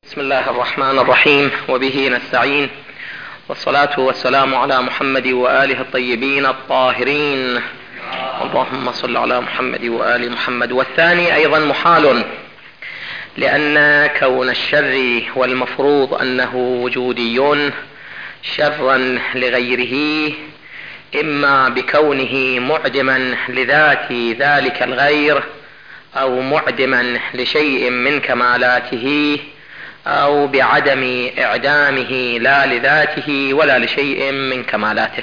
بسم الله الرحمن الرحيم، وبه نستعين، والصلاة والسلام على محمد وآله الطيبين الطاهرين. اللهم صل على محمد وآل محمد. والثاني أيضا محال، لأن كون الشر والمفروض أنه وجودي شرا لغيره، إما بكونه معدما لذات ذلك الغير، أو معدما لشيء من كمالاته، أو بعدم إعدامه لا لذاته ولا لشيء من كمالاته.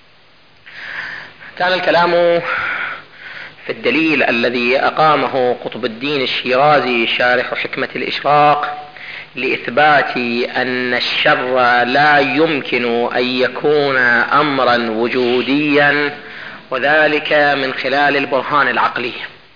كان الكلام في الدليل الذي أقامه قطب الدين الشيرازي شارح حكمة الإشراق لإثبات أن الشر لا يمكن أن يكون أمرا وجوديا، وذلك من خلال البرهان العقلي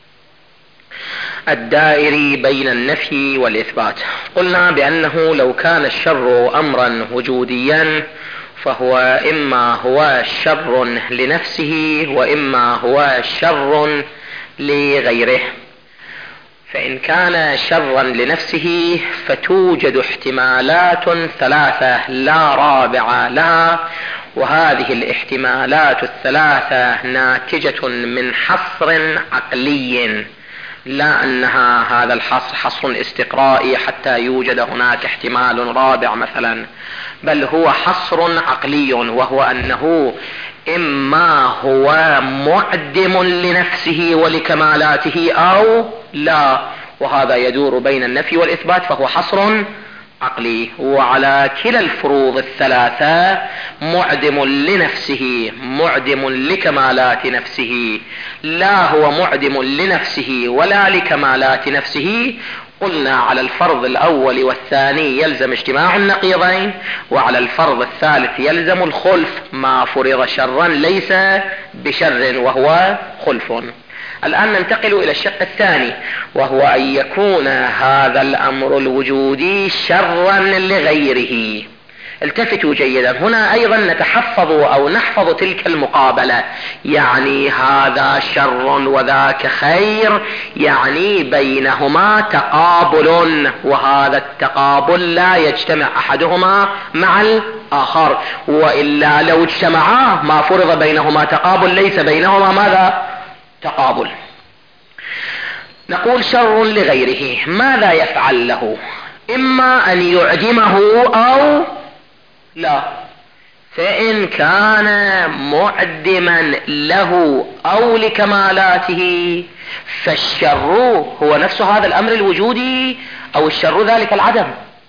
الدائري بين النفي والإثبات. قلنا بأنه لو كان الشر أمرا وجوديا فهو إما هو شر لنفسه، وإما هو شر لغيره. فإن كان شرا لنفسه فتوجد احتمالات ثلاثة لا رابع لها، وهذه الاحتمالات الثلاثة ناتجة من حصر عقلي، لا أنها هذا الحصر حصر استقرائي حتى يوجد هناك احتمال رابع مثلا، بل هو حصر عقلي، وهو أنه إما هو معدم لنفسه ولكمالاته أو لا، وهذا يدور بين النفي والإثبات، فهو حصر عقلي. وعلى كلا الفروض الثلاثة معدم لنفسه معدم لكمالات نفسه، لا هو معدم لنفسه ولا لكمالات نفسه. قلنا على الفرض الأول والثاني يلزم اجتماع النقيضين، وعلى الفرض الثالث يلزم الخلف، ما فرض شرا ليس بشر وهو خلف. الآن ننتقل إلى الشق الثاني، وهو أن يكون هذا الأمر الوجودي شرا لغيره. التفتوا جيدا، هنا أيضا نتحفظ أو نحفظ تلك المقابلة، يعني هذا شر وذاك خير، يعني بينهما تقابل، وهذا التقابل لا يجتمع أحدهما مع الآخر، وإلا لو اجتمعا ما فرض بينهما تقابل ليس بينهما ماذا؟ تقابل. نقول شر لغيره، ماذا يفعل له؟ إما أن يعدمه أو لا. فإن كان معدما له أو لكمالاته فالشر هو نفس هذا الأمر الوجودي، أو الشر ذلك العدم.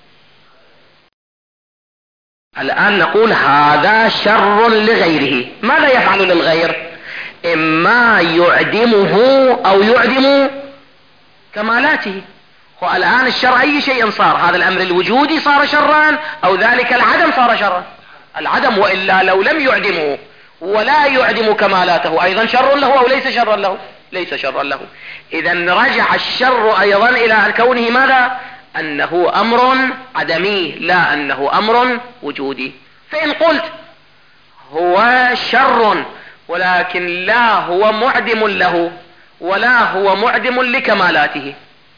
الآن نقول هذا شر لغيره، ماذا يفعل للغير؟ إما يعدمه أو يعدم كمالاته. والآن الشر أي شيء صار، هذا الأمر الوجودي صار شرا، أو ذلك العدم صار شرا؟ العدم، وإلا لو لم يعدمه ولا يعدم كمالاته أيضا شر له أو ليس شرا له؟ ليس شرا له. إذا رجع الشر أيضا إلى كونه ماذا؟ أنه أمر عدمي، لا أنه أمر وجودي. فإن قلت هو شر ولكن لا هو معدم له ولا هو معدم لكمالاته،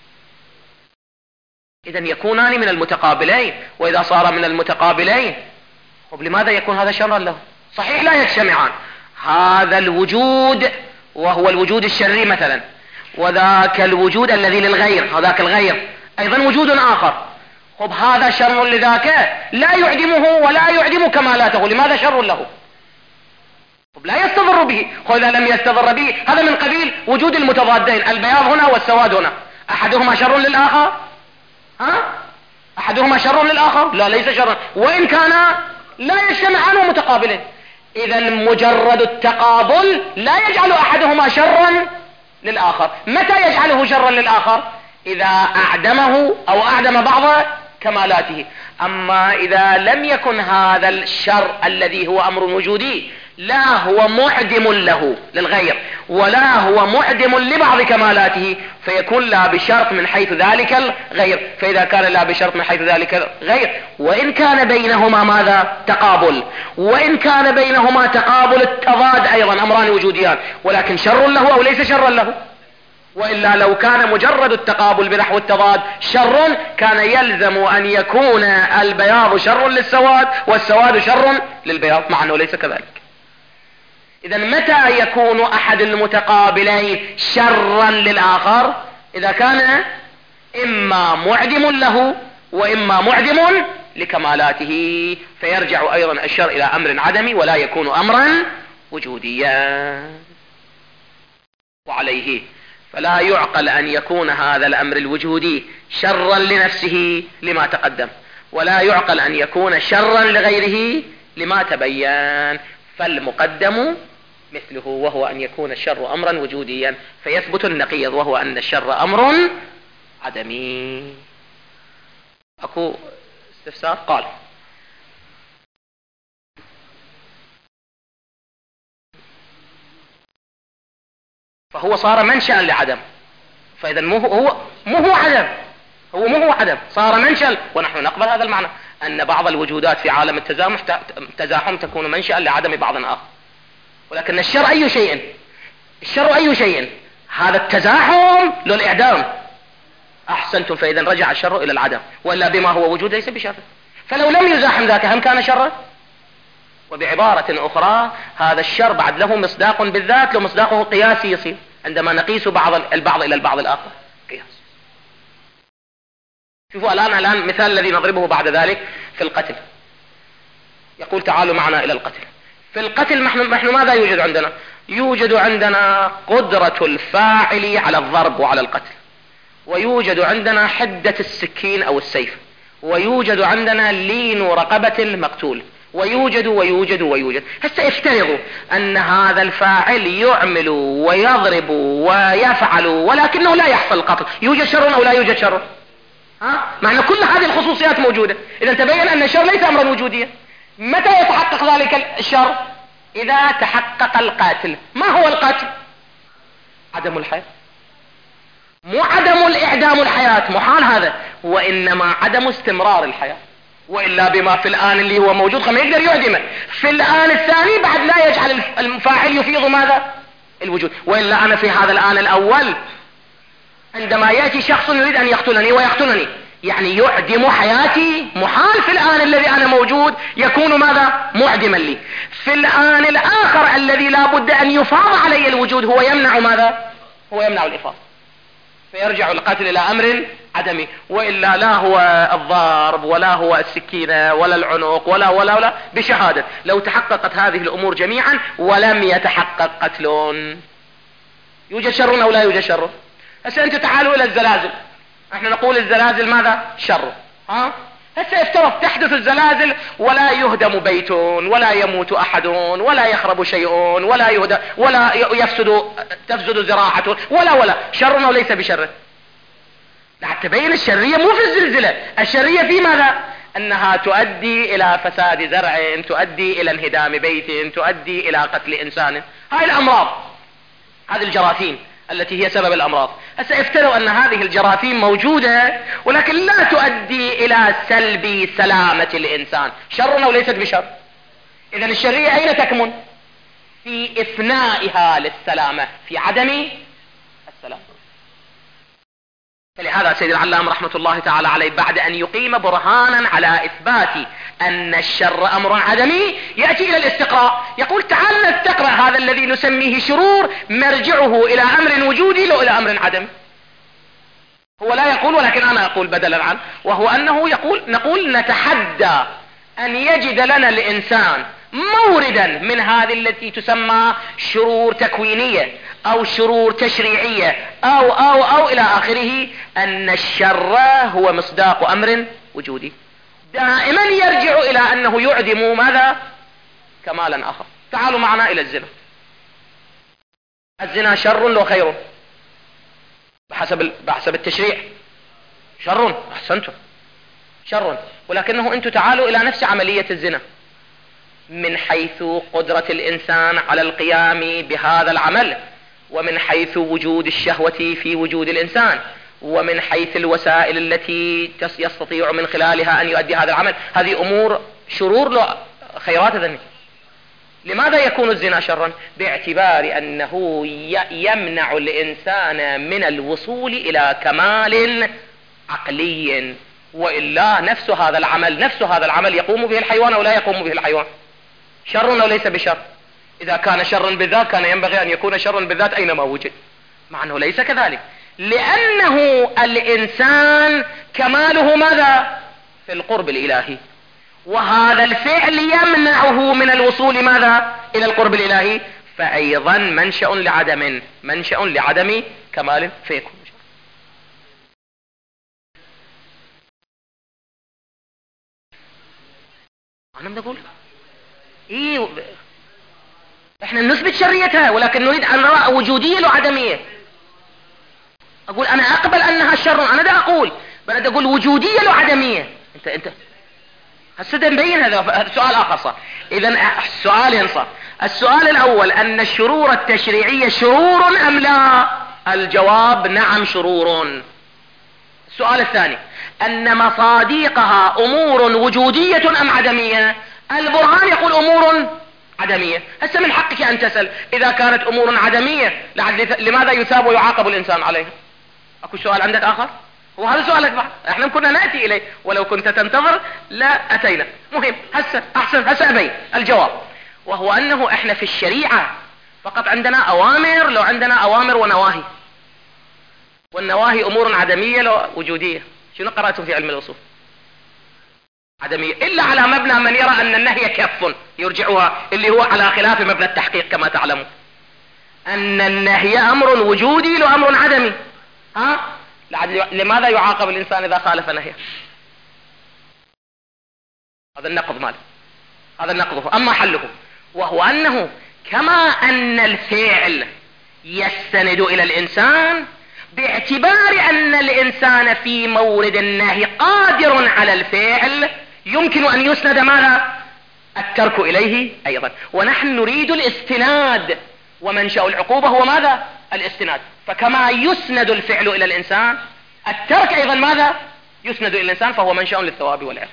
إذا يكونان من المتقابلين. وإذا صار من المتقابلين لماذا يكون هذا شرا له؟ صحيح لا يجتمعان، هذا الوجود وهو الوجود الشري مثلا، وذاك الوجود الذي للغير، هذاك الغير أيضا وجود آخر. هذا شر لذاك لا يعدمه ولا يعدم كمالاته، لماذا شر له؟ لا يستضر به. إذا لم يستضر به هذا من قبيل وجود المتضادين، البياض هنا والسواد هنا، أحدهما شر للآخر؟ أحدهما شر للآخر؟ لا، ليس شرا، وإن كان لا يجتمعان ومتقابلين. إذا مجرد التقابل لا يجعل أحدهما شرا للآخر. متى يجعله شرا للآخر؟ إذا أعدمه أو أعدم بعض كمالاته. أما إذا لم يكن هذا الشر الذي هو أمر وجودي لا هو معدم له للغير ولا هو معدم لبعض كمالاته، فيكون لا بشرط من حيث ذلك الغير. فإذا كان لا بشرط من حيث ذلك الغير، وإن كان بينهما ماذا؟ تقابل، وإن كان بينهما تقابل التضاد أيضا أمران وجوديان، ولكن شر له أو ليس شرا له؟ وإلا لو كان مجرد التقابل بنحو التضاد شر كان يلزم أن يكون البياض شر للسواد والسواد شر للبياض، مع أنه ليس كذلك. إذا متى يكون أحد المتقابلين شرا للآخر؟ إذا كان إما معدم له وإما معدم لكمالاته، فيرجع أيضا الشر إلى أمر عدمي ولا يكون أمرا وجوديا. وعليه فلا يعقل أن يكون هذا الأمر الوجودي شرا لنفسه لما تقدم، ولا يعقل أن يكون شرا لغيره لما تبين، فالمقدم مثله، وهو أن يكون الشر أمرا وجوديا، فيثبت النقيض وهو أن الشر أمر عدمي. أكو استفسار؟ قال فهو صار منشأ لعدم، فإذا مو هو عدم، هو مو هو عدم، صار منشأ. ونحن نقبل هذا المعنى أن بعض الوجودات في عالم التزاحم تكون منشأ لعدم بعض آخر، ولكن الشر أي شيء؟ الشر أي شيء؟ هذا التزاحم للإعدام. أحسنتم، فإذا رجع الشر إلى العدم، وإلا بما هو وجود ليس بشر. فلو لم يزاحم ذاك هم كان شرا. وبعبارة أخرى هذا الشر بعد له مصداق بالذات، لو مصداقه قياسي يصير عندما نقيس البعض إلى البعض الآخر قياس. شوفوا الآن مثال الذي نضربه بعد ذلك في القتل. يقول تعالوا معنا إلى القتل. في القتل نحن ماذا يوجد عندنا؟ يوجد عندنا قدرة الفاعل على الضرب وعلى القتل، ويوجد عندنا حدة السكين أو السيف، ويوجد عندنا لين رقبة المقتول، ويوجد. هسه افترضوا أن هذا الفاعل يعمل ويضرب ويفعل ولكنه لا يحصل القتل، يوجد شر أو لا يوجد شر؟ مع أن كل هذه الخصوصيات موجودة. إذا تبين أن الشر ليس أمرا وجوديا. متى يتحقق ذلك الشر؟ إذا تحقق القاتل. ما هو القتل؟ عدم الحياة، مو عدم الإعدام الحياة، محال هذا، وإنما عدم استمرار الحياة. وإلا بما في الآن اللي هو موجود ما يقدر يعدمه، في الآن الثاني بعد لا يجعل الفاعل يفيض ماذا؟ الوجود. وإلا أنا في هذا الآن الأول عندما يأتي شخص يريد أن يقتلني ويقتلني، يعني يعدم حياتي، محال في الآن الذي أنا موجود يكون ماذا؟ معدما لي. في الآن الآخر الذي لا بد أن يفاض علي الوجود هو يمنع ماذا؟ هو يمنع الإفاضة، فيرجع القتل إلى أمر عدمي. وإلا لا هو الضرب ولا هو السكينة ولا العنق ولا بشهادة لو تحققت هذه الأمور جميعا ولم يتحقق قتل، يوجد شر أو لا يوجد شر؟ هسه أنتم تعالوا إلى الزلازل. احنا نقول الزلازل ماذا؟ شر. هسه افترض تحدث الزلازل ولا يهدم بيت ولا يموت أحد ولا يخرب شيء ولا يهدم ولا تفسد زراعة ولا شر أو ليس بشر؟ حتى تبين الشرية مو في الزلزلة، الشرية في ماذا؟ أنها تؤدي إلى فساد زرع، تؤدي إلى انهدام بيت، تؤدي إلى قتل إنسان. هاي الأمراض، هذه الجراثيم التي هي سبب الأمراض. هسه افترضوا أن هذه الجراثيم موجودة ولكن لا تؤدي إلى سلب سلامة الإنسان، شر أو ليست بشر؟ إذن الشرية أين تكمن؟ في إفنائها للسلامة، في عدم السلام. فلهذا سيد العلام رحمة الله تعالى عليه بعد أن يقيم برهانا على إثبات أن الشر أمر عدمي يأتي إلى الاستقراء، يقول تعال نستقرأ هذا الذي نسميه شرور مرجعه إلى أمر وجودي لو إلى أمر عدمي. هو لا يقول ولكن أنا أقول بدلا عنه، وهو أنه نقول نتحدى أن يجد لنا الإنسان موردا من هذه التي تسمى شرور تكوينية أو شرور تشريعية أو إلى آخره، أن الشر هو مصداق أمر وجودي دائما يرجع إلى أنه يعدم ماذا؟ كمالا آخر. تعالوا معنا إلى الزنا. الزنا شر لو خير؟ بحسب التشريع شر. أحسنتم، شر. ولكنه أنتم تعالوا إلى نفس عملية الزنا من حيث قدرة الإنسان على القيام بهذا العمل، ومن حيث وجود الشهوة في وجود الإنسان، ومن حيث الوسائل التي يستطيع من خلالها أن يؤدي هذا العمل. هذه أمور شرور لو خيرات ذني؟ لماذا يكون الزنا شرا؟ باعتبار أنه يمنع الإنسان من الوصول إلى كمال عقلي، وإلا نفس هذا العمل يقوم به الحيوان أو لا يقوم به الحيوان؟ شر أو ليس بشر؟ إذا كان شرا بالذات كان ينبغي أن يكون شرا بالذات أينما وجد، مع أنه ليس كذلك، لأنه الإنسان كماله ماذا؟ في القرب الإلهي، وهذا الفعل يمنعه من الوصول ماذا؟ إلى القرب الإلهي، فأيضا منشأ لعدم كمال فيكون. أنا بقول إيه، إحنا نثبت شريتها ولكن نريد أن نرى وجودية وعدمية. أقول أنا أقبل أنها شر، أنا دا أقول بدي أقول وجودية وعدمية. أنت هسه نبين هذا سؤال آخر صح. إذا السؤالين صح. السؤال الأول أن الشرور التشريعية شرور أم لا؟ الجواب نعم شرور. السؤال الثاني أن مصاديقها أمور وجودية أم عدمية؟ البرهان يقول أمور عدمية. هسه من حقك أن تسأل إذا كانت أمور عدمية لماذا يثاب ويعاقب الإنسان عليها؟ أكو سؤال عندك آخر؟ وهذا سؤالك بعد، احنا كنا نأتي إليه ولو كنت تنتظر لا أتينا. مهم هسه أبين الجواب، وهو أنه احنا في الشريعة فقط عندنا أوامر، لو عندنا أوامر ونواهي، والنواهي أمور عدمية لو وجودية. شنو قرأتم في علم الأصول؟ عدمية، إلا على مبنى من يرى أن النهي كف يرجعها، اللي هو على خلاف مبنى التحقيق كما تعلمون، أن النهي أمر وجودي لو أمر عدمي. لماذا يعاقب الإنسان إذا خالف نهيه؟ هذا النقض ماله، هذا نقضه. أما حله وهو أنه كما أن الفعل يستند إلى الإنسان باعتبار أن الإنسان في مورد النهي قادر على الفعل، يمكن أن يسند ماذا؟ الترك إليه أيضا. ونحن نريد الاستناد، ومنشأ العقوبة هو ماذا؟ الاستناد. فكما يسند الفعل إلى الإنسان الترك أيضا ماذا؟ يسند إلى الإنسان، فهو منشأ للثواب والعقاب.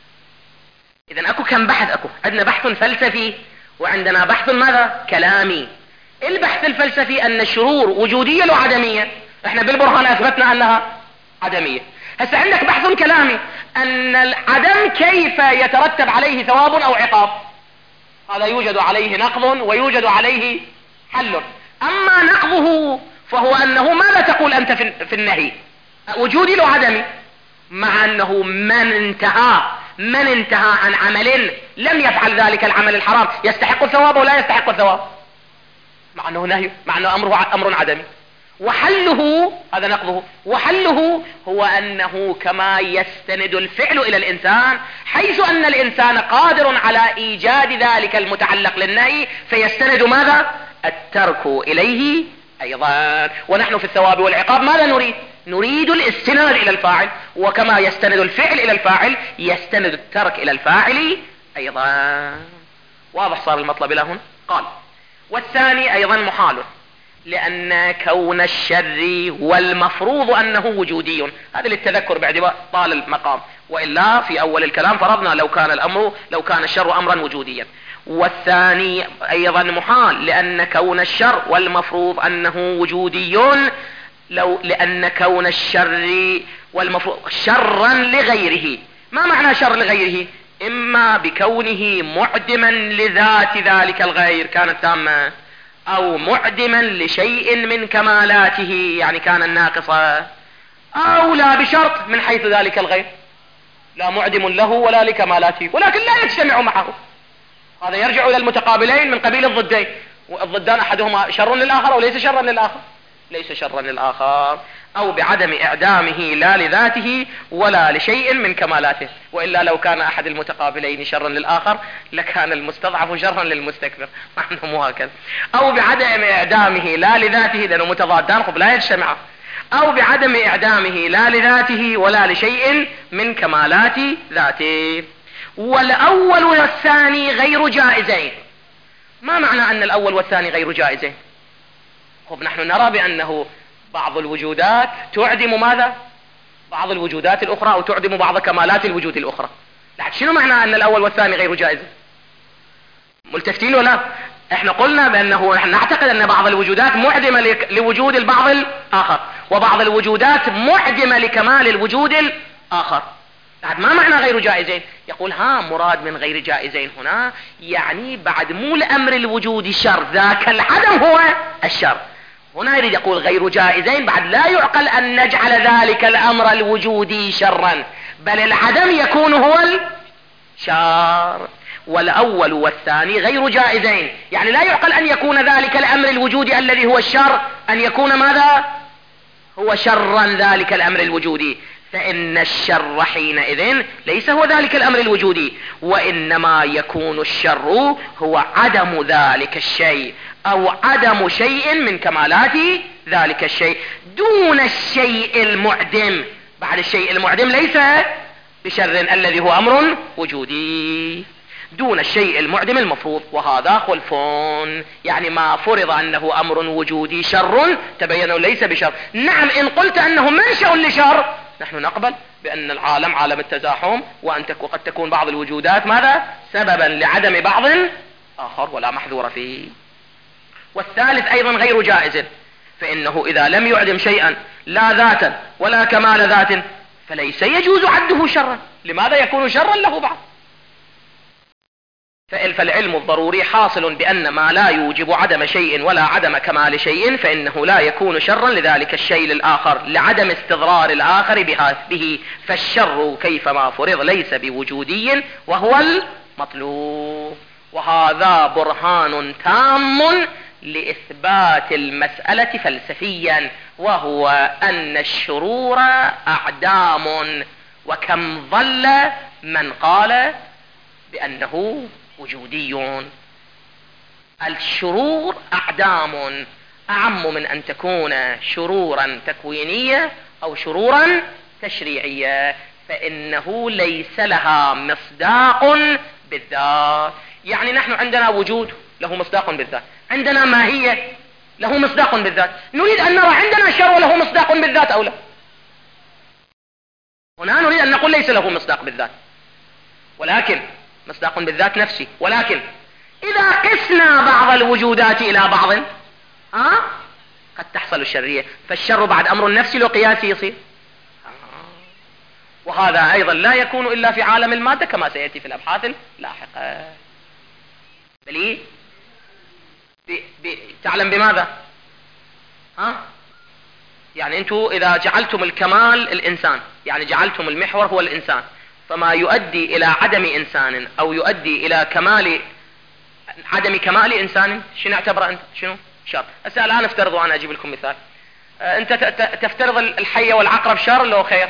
إذن أكو كم بحث؟ أكو عندنا بحث فلسفي وعندنا بحث ماذا؟ كلامي. البحث الفلسفي أن الشرور وجودية وعدمية، احنا بالبرهان أثبتنا أنها عدمية. هسه عندك بحث كلامي أن العدم كيف يترتب عليه ثواب أو عقاب، هذا يوجد عليه نقض ويوجد عليه حل. أما نقضه فهو أنه ماذا تقول أنت في النهي؟ وجودي لو عدمي، مع أنه من انتهى عن عمل لم يفعل ذلك العمل الحرام يستحق الثواب ولا يستحق الثواب، مع أنه نهي، مع أنه أمر عدمي. وحله هذا نقضه، وحله هو أنه كما يستند الفعل إلى الإنسان، حيث أن الإنسان قادر على إيجاد ذلك المتعلق للنهي، فيستند ماذا؟ الترك إليه أيضا. ونحن في الثواب والعقاب ماذا نريد؟ نريد الاستناد إلى الفاعل، وكما يستند الفعل إلى الفاعل يستند الترك إلى الفاعل أيضا. واضح صار المطلب إلى هنا؟ قال والثاني أيضا محال، لأن كون الشر والمفروض أنه وجودي، هذا للتذكر باعتبار طال المقام، وإلا في أول الكلام فرضنا لو كان الشر أمرا وجوديا. والثاني أيضا محال، لأن كون الشر والمفروض أنه وجودي، لأن كون الشر والمفروض شرا لغيره. ما معنى شر لغيره؟ إما بكونه معدما لذات ذلك الغير كانت تامة، أو معدما لشيء من كمالاته يعني كان ناقصا، أو لا بشرط من حيث ذلك الغير لا معدم له ولا لكمالاته، ولكن لا يجتمع معه. هذا يرجع إلى المتقابلين من قبيل الضدين، والضدان أحدهما شر للآخر أو ليس شرا للآخر، ليس شرا للآخر، أو بعدم إعدامه لا لذاته ولا لشيء من كمالاته. وإلا لو كان أحد المتقابلين شرا للآخر لكان المستضعف شرا للمستكبر، نحن مو هكذا. أو بعدم إعدامه لا لذاته، لأنه متضادان لا يجتمع، أو بعدم إعدامه لا لذاته ولا لشيء من كمالات ذاته. والأول والثاني غير جائزين. ما معنى أن الأول والثاني غير جائزين؟ نحن نرى بأنه بعض الوجودات تعدم ماذا؟ بعض الوجودات الأخرى، أو تعدم بعض كمالات الوجود الأخرى. لكن شنو معنى أن الأول والثاني غير جائزين؟ ملتفتين ولا؟ احنا قلنا بانه نحن نعتقد ان بعض الوجودات معدمة لوجود البعض الاخر، وبعض الوجودات معدمة لكمال الوجود الاخر. بعد ما معنى غير جائزين؟ يقول مراد من غير جائزين هنا يعني بعد مو لامر الوجود شر، ذاك العدم هو الشر. هنا يريد يقول غير جائزين، بعد لا يعقل ان نجعل ذلك الامر الوجودي شرا، بل العدم يكون هو الشر. والاول والثاني غير جائزين، يعني لا يعقل ان يكون ذلك الامر الوجودي الذي هو الشر ان يكون ماذا؟ هو شرا ذلك الامر الوجودي، فان الشر حينئذ ليس هو ذلك الامر الوجودي، وانما يكون الشر هو عدم ذلك الشيء او عدم شيء من كمالات ذلك الشيء دون الشيء المعدم. بعد الشيء المعدم ليس بشر الذي هو امر وجودي، دون الشيء المعدم المفروض، وهذا خلف. يعني ما فرض انه امر وجودي شر تبين ليس بشر. نعم ان قلت انه منشأ لشر نحن نقبل بان العالم عالم التزاحم، وقد تكون بعض الوجودات ماذا؟ سببا لعدم بعض اخر ولا محذور فيه. والثالث ايضا غير جائز، فانه اذا لم يعدم شيئا لا ذاتا ولا كمال ذات فليس يجوز عده شرا. لماذا يكون شرا له بعض؟ فالعلم الضروري حاصل بأن ما لا يوجب عدم شيء ولا عدم كمال شيء فإنه لا يكون شرا لذلك الشيء للآخر لعدم استضرار الآخر به، فالشر كيفما فرض ليس بوجودي وهو المطلوب. وهذا برهان تام لإثبات المسألة فلسفيا، وهو أن الشرور أعدام، وكم ضل من قال بأنه وجودي. الشرور أعدام أعم من أن تكون شرورا تكوينية أو شرورا تشريعية، فإنه ليس لها مصداق بالذات. يعني نحن عندنا وجود له مصداق بالذات، عندنا ماهية له مصداق بالذات، نريد أن نرى عندنا شر له مصداق بالذات أو لا. هنا نريد أن نقول ليس له مصداق بالذات، ولكن مصداق بالذات نفسي. ولكن إذا قسنا بعض الوجودات إلى بعض قد تحصل الشرية، فالشر بعد أمر نفسي لو قياسي يصير. وهذا أيضا لا يكون إلا في عالم المادة كما سيأتي في الأبحاث اللاحقة. بل تعلم بماذا؟ يعني أنتم إذا جعلتم الكمال الإنسان، يعني جعلتم المحور هو الإنسان، فما يؤدي إلى عدم إنسان أو يؤدي إلى عدم كمال إنسان شنو اعتبره أنت؟ شنو؟ شر. هسه الآن افترضوا، أنا أجيب لكم مثال. أنت تفترض الحية والعقرب شر لو خير؟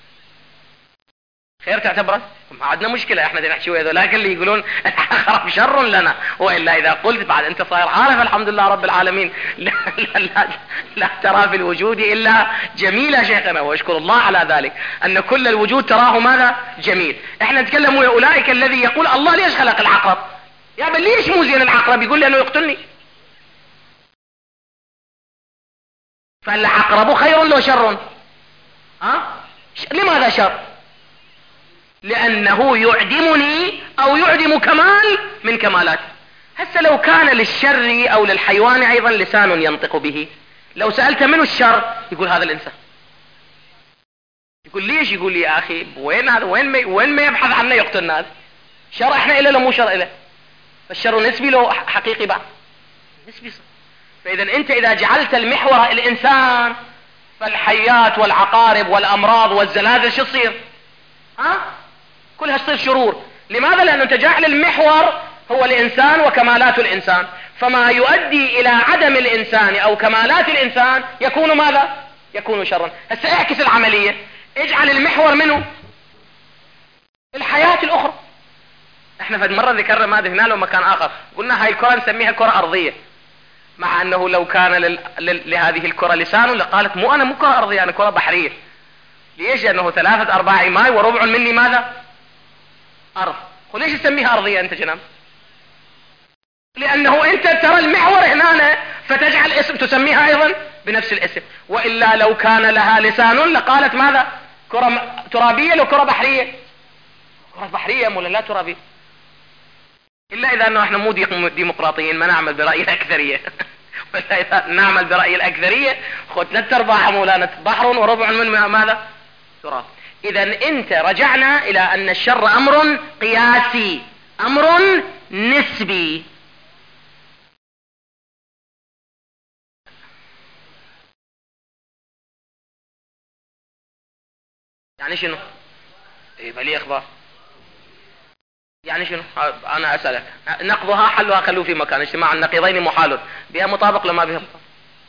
خير تعتبره؟ ما عندنا مشكلة، احنا نحكي ويا لكن اللي يقولون العقرب شر لنا، وإلا إذا قلت بعد أنت صاير عارف الحمد لله رب العالمين لا ترى في الوجود إلا جميل شيخنا، واشكر الله على ذلك أن كل الوجود تراه ماذا؟ جميل. احنا نتكلم ويا أولئك الذي يقول الله ليش خلق العقرب؟ يا بل ليش مو زين العقرب؟ يقول لي أنه يقتلني. فالعقرب خير لو شر؟ لماذا شر؟ لأنه يعدمني أو يعدم كمال من كمالاتي. هسه لو كان للشر أو للحيوان أيضا لسان ينطق به، لو سألت منه الشر يقول هذا الإنسان. يقول ليش؟ يقول لي يا أخي وين هذا؟ وين ما يبحث عنه يقتل الناس. شر إحنا إله لو مو شر إله؟ فالشر نسبي لو حقيقي بعد نسبي صح. فإذا أنت إذا جعلت المحور الإنسان فالحيات والعقارب والأمراض والزلازل شو تصير؟ كلها تصير شرور. لماذا؟ لأنه أنت جعل المحور هو الإنسان وكمالات الإنسان، فما يؤدي إلى عدم الإنسان أو كمالات الإنسان يكون ماذا؟ يكون شرا. هسه اعكس العملية، اجعل المحور منه الحياة الأخرى. احنا في مرة ذكرنا ما هنا له مكان آخر، قلنا هاي الكرة نسميها كرة أرضية، مع أنه لو كان لهذه الكرة لسان لقالت أنا مو كرة أرضية، أنا كرة بحرية. ليش؟ لأنه 3/4 ماء وربع مني ماذا؟ أرض. وليش تسميها أرضية أنت جناب؟ لأنه أنت ترى المحور هنا فتجعل اسم تسميها أيضا بنفس الاسم، وإلا لو كان لها لسان لقالت ماذا؟ كرة ترابية لو كرة بحرية. كرة بحرية ولا لا ترابية؟ إلا إذا أنه إحنا مو ديمقراطيين ما نعمل برأي الأكثرية. وإلا إذا نعمل برأي الأكثرية خذ 3/4 حمولانة بحر وربع من ماذا؟ تراب. إذا أنت رجعنا إلى أن الشر أمر قياسي، أمر نسبي. يعني شنو؟ يبقى لي إخبار. يعني شنو؟ أنا أسألك، نقضها حلها خلوه في مكان، اجتماع النقيضين محال، بها مطابق لما بها مطابق؟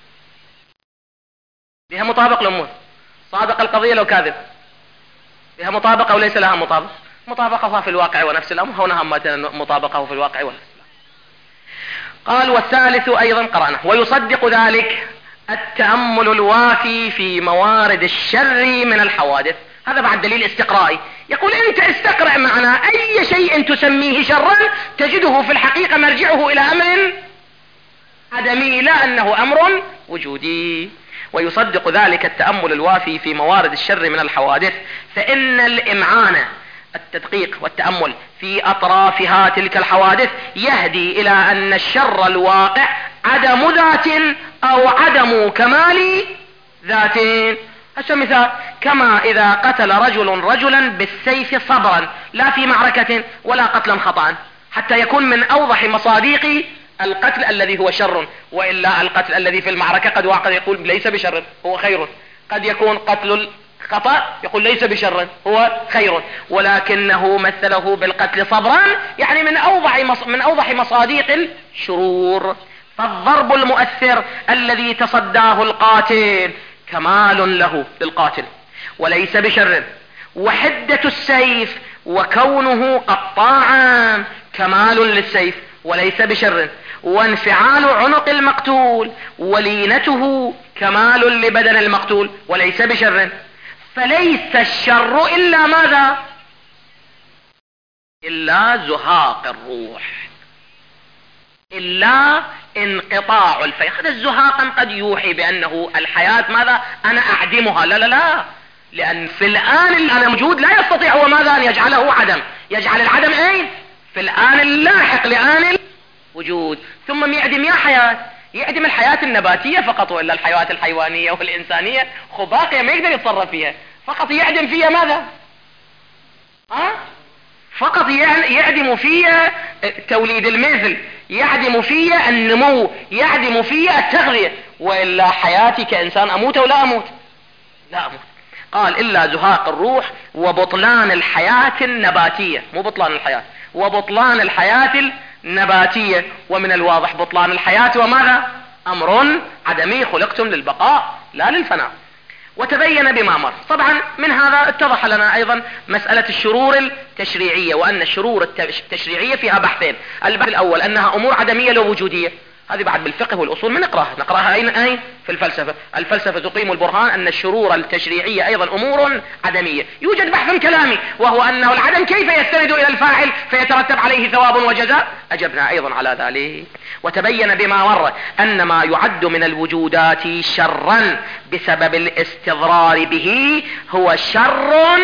بها مطابق لموت، صادق القضية لو كاذب، بها مطابقة أو ليس لها مطابق؟ مطابقة في الواقع ونفس الأمر، هنا مطابقة في الواقع ونفس الأمر. قال والثالث أيضا قرأنا ويصدق ذلك التأمل الوافي في موارد الشر من الحوادث. هذا بعد دليل استقرائي، يقول انت استقرأ معنا اي شيء تسميه شرا تجده في الحقيقة مرجعه الى امر عدمي لا انه امر وجودي. ويصدق ذلك التأمل الوافي في موارد الشر من الحوادث، فإن الإمعان التدقيق والتأمل في أطرافها تلك الحوادث يهدي إلى أن الشر الواقع عدم ذات أو عدم كمال ذات. هذا مثال، كما إذا قتل رجل رجلا بالسيف صبرا لا في معركة ولا قتلا خطأ، حتى يكون من أوضح مصاديق القتل الذي هو شر. وإلا القتل الذي في المعركة قد وقد يقول ليس بشر هو خير، قد يكون قتل الخطأ يقول ليس بشر هو خير، ولكنه مثله بالقتل صبرا يعني من أوضح مصاديق الشرور. فالضرب المؤثر الذي تصداه القاتل كمال له للقاتل وليس بشر، وحدة السيف وكونه قطاعا كمال للسيف وليس بشر، وانفعال عنق المقتول ولينته كمال لبدن المقتول وليس بشر. فليس الشر إلا ماذا؟ إلا زهاق الروح، إلا انقطاع الفيء. هذا الزهاقا قد يوحي بأنه الحياة ماذا؟ أنا أعدمها. لا لا لا، لأن في الآن اللي أنا موجود لا يستطيع هو ماذا؟ أن يجعله عدم. يجعل العدم أين؟ في الآن اللاحق لآن الوجود. ثم يعدم يا حياة، يعدم الحياة النباتية فقط، وإلا الحيوانات الحيوانية والإنسانية باقية ما يقدر يتصرف فيها، فقط يعدم فيها ماذا؟ فقط يعدم فيها توليد المثل، يعدم فيها النمو، يعدم فيها التغذية. وإلا حياتي كإنسان أموت أو لا أموت؟ لا أموت. قال إلا زهاق الروح وبطلان الحياة النباتية، مو بطلان الحياة، وبطلان الحياة النباتية. ومن الواضح بطلان الحياة وماذا؟ أمر عدمي، خلقتم للبقاء لا للفناء. وتبين بما مر. طبعا من هذا اتضح لنا ايضا مسألة الشرور التشريعية، وان الشرور التشريعية فيها بحثين. البحث الاول انها امور عدمية لو وجودية، هذه بعد بالفقه والاصول من نقراها اين في الفلسفة. الفلسفة تقيم البرهان ان الشرور التشريعية ايضا امور عدمية. يوجد بحث كلامي وهو انه العدم كيف يستند الى الفاعل فيترتب عليه ثواب وجزاء، اجبنا ايضا على ذلك. وتبين بما مر ان ما يعد من الوجودات شرا بسبب الاستضرار به هو شر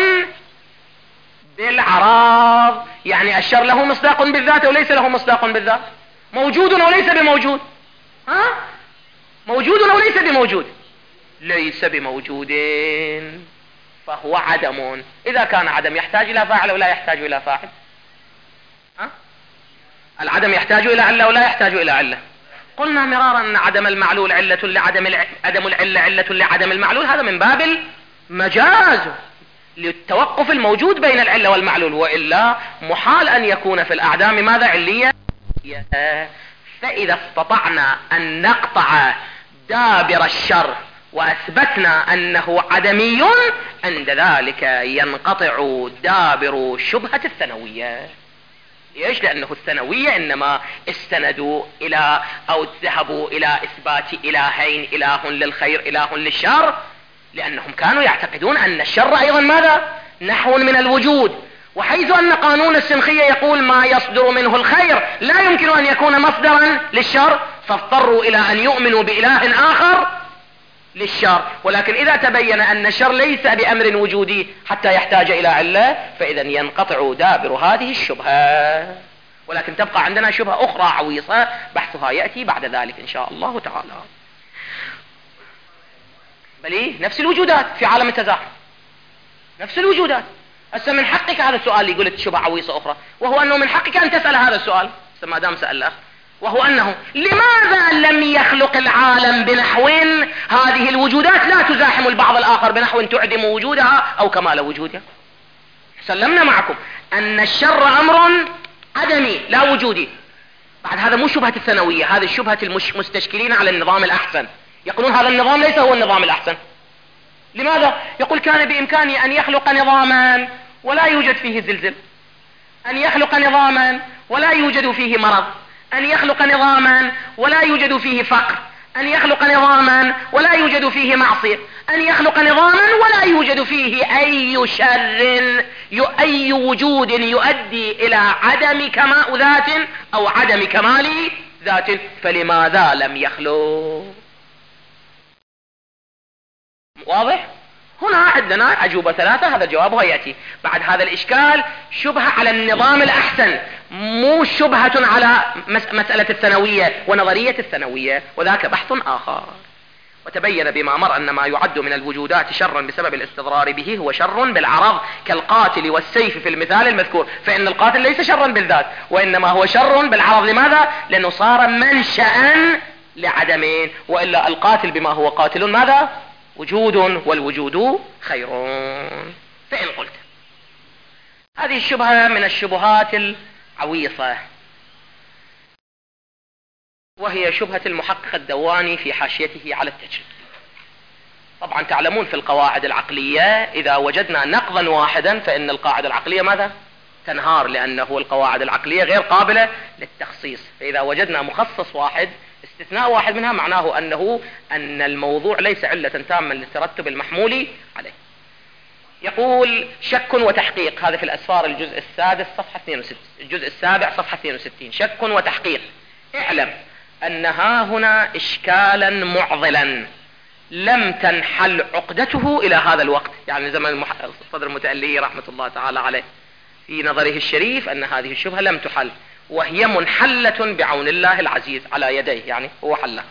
بالعراض. يعني الشر له مصداق بالذات وليس له مصداق بالذات، موجود وليس بموجود. موجود وليس بموجود، ليس بموجود فهو عدم. اذا كان عدم يحتاج الى فاعل ولا يحتاج الى فاعل؟ العدم يحتاج الى علة ولا يحتاج الى علة؟ قلنا مرارا ان عدم المعلول علة لعدم عدم العلة علة لعدم المعلول، هذا من باب المجاز للتوقف الموجود بين العلة والمعلول، وإلا محال ان يكون في الاعدام ماذا؟ علية. فاذا استطعنا ان نقطع دابر الشر واثبتنا انه عدمي، عند ذلك ينقطع دابر شبهة الثانوية. ليش؟ لأنه الثانوية إنما استندوا إلى أو ذهبوا إلى إثبات إلهين، إله للخير إله للشر، لأنهم كانوا يعتقدون أن الشر أيضا ماذا؟ نحو من الوجود. وحيث أن قانون السنخية يقول ما يصدر منه الخير لا يمكن أن يكون مصدرا للشر، فاضطروا إلى أن يؤمنوا بإله آخر للشر. ولكن إذا تبين أن الشر ليس بأمر وجودي حتى يحتاج إلى علة، فإذا ينقطع دابر هذه الشبهة. ولكن تبقى عندنا شبهة أخرى عويصة بحثها يأتي بعد ذلك إن شاء الله تعالى. بل إيه؟ نفس الوجودات في عالم التزاحم، نفس الوجودات. هسه من حقك هذا السؤال اللي قلت شبهة عويصة أخرى، وهو أنه من حقك أن تسأل هذا السؤال ما دام سأل الأخ، وهو أنه لماذا لم يخلق العالم بنحو هذه الوجودات لا تزاحم البعض الآخر بنحو تعدم وجودها أو كمال وجودها؟ سلمنا معكم أن الشر أمر عدمي لا وجودي. بعد هذا مو شبهة الثانوية، هذه شبهة المستشكلين على النظام الأحسن، يقولون هذا النظام ليس هو النظام الأحسن. لماذا؟ يقول كان بإمكانه أن يخلق نظاما ولا يوجد فيه زلزال، أن يخلق نظاما ولا يوجد فيه مرض، أن يخلق نظاما ولا يوجد فيه فقر، أن يخلق نظاما ولا يوجد فيه معصية، أن يخلق نظاما ولا يوجد فيه أي شر، أي وجود يؤدي إلى عدم كمال ذات أو عدم كمال ذات، فلماذا لم يخلق؟ واضح؟ هنا عندنا أجوبة ثلاثة، هذا جوابها يأتي. بعد هذا الإشكال شبهة على النظام الأحسن، مو شبهة على مسألة الثانوية ونظرية الثانوية، وذاك بحث آخر. وتبين بما مر أن ما يعد من الوجودات شرا بسبب الاستضرار به هو شر بالعرض كالقاتل والسيف في المثال المذكور، فإن القاتل ليس شرا بالذات وإنما هو شر بالعرض. لماذا؟ لأنه صار منشأ لعدمين، وإلا القاتل بما هو قاتل ماذا؟ وجود، والوجود خير. فإن قلت هذه الشبهة من الشبهات العويصة، وهي شبهة المحقق الدواني في حاشيته على التجريد. طبعا تعلمون في القواعد العقلية إذا وجدنا نقضا واحدا فإن القاعدة العقلية ماذا؟ تنهار، لأنه القواعد العقلية غير قابلة للتخصيص. فإذا وجدنا مخصص واحد استثناء واحد منها معناه أن الموضوع ليس علة تاما للترتب المحمول عليه. يقول شك وتحقيق، هذا في الأسفار الجزء السادس صفحة 62، الجزء السابع صفحة 62. شك وتحقيق، اعلم أن ها هنا إشكالا معضلا لم تنحل عقدته إلى هذا الوقت، يعني زمن الصدر المتألي رحمة الله تعالى عليه في نظره الشريف أن هذه الشبهة لم تحل، وهي منحلة بعون الله العزيز على يديه، يعني هو حلها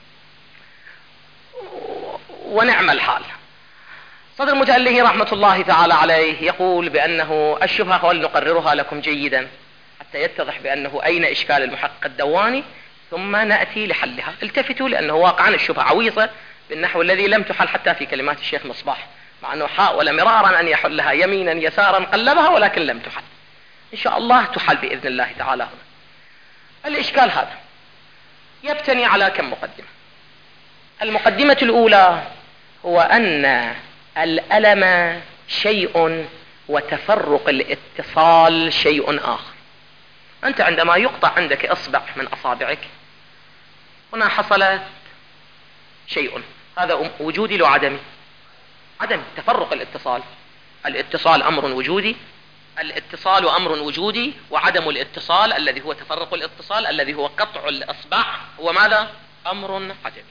ونعم الحال. صدر المتألي رحمة الله تعالى عليه يقول بأنه الشبهة ولنقررها لكم جيدا حتى يتضح بأنه أين إشكال المحقق الدواني، ثم نأتي لحلها. التفتوا لأنه واقعا الشبهة عويصة بالنحو الذي لم تحل حتى في كلمات الشيخ مصباح، مع أنه حاول مرارا أن يحلها يمينا يسارا قلبها ولكن لم تحل. إن شاء الله تحل بإذن الله تعالى. هنا الإشكال هذا يبتني على كم مقدمة. المقدمة الأولى هو أن الألم شيء وتفرق الاتصال شيء آخر. أنت عندما يقطع عندك إصبع من أصابعك هنا حصل شيء، هذا وجودي لو عدمي؟ عدم. تفرق الاتصال، الاتصال أمر وجودي، الاتصال أمر وجودي، وعدم الاتصال الذي هو تفرق الاتصال الذي هو قطع الأصبع هو ماذا؟ أمر عدمي.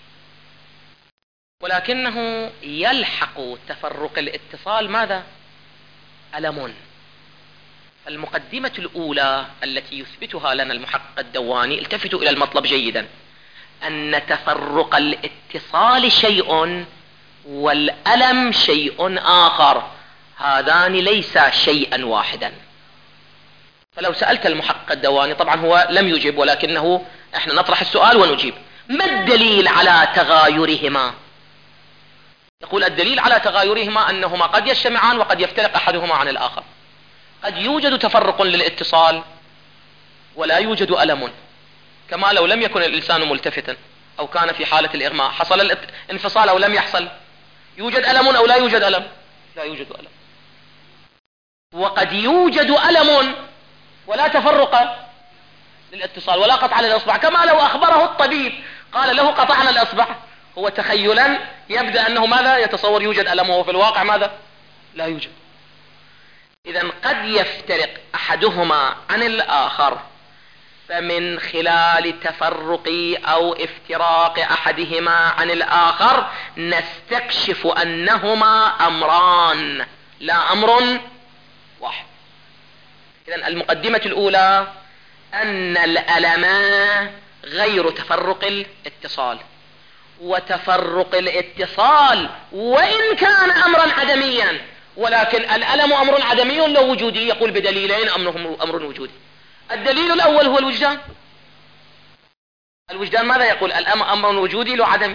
ولكنه يلحق تفرق الاتصال ماذا؟ ألم. المقدمة الأولى التي يثبتها لنا المحقق الدواني، التفتوا إلى المطلب جيدا، أن تفرق الاتصال شيء والألم شيء آخر، هذان ليس شيئا واحدا. فلو سألت المحقق الدواني، طبعا هو لم يجب ولكنه احنا نطرح السؤال ونجيب، ما الدليل على تغايرهما؟ يقول الدليل على تغايرهما أنهما قد يجتمعان وقد يفترق أحدهما عن الآخر. قد يوجد تفرق للاتصال ولا يوجد ألم، كما لو لم يكن الإنسان ملتفتا أو كان في حالة الإغماء حصل الانفصال أو لم يحصل، يوجد ألم أو لا يوجد ألم؟ لا يوجد ألم. وقد يوجد ألم ولا تفرق للاتصال ولا قطع للإصبع، كما لو أخبره الطبيب قال له قطعنا الإصبع، هو تخيلا يبدأ أنه ماذا؟ يتصور يوجد ألم وهو في الواقع ماذا؟ لا يوجد. إذن قد يفترق أحدهما عن الآخر، فمن خلال تفرق أو افتراق أحدهما عن الآخر نستكشف أنهما أمران لا أمر واحد. إذن المقدمة الأولى أن الألم غير تفرق الاتصال، وتفرق الاتصال وإن كان أمرا عدميا، ولكن الألم أمر عدمي لو وجودي، يقول بدليلين أمر وجودي. الدليل الأول هو الوجدان. الوجدان ماذا يقول؟ الألم أمر وجودي لو عدمي،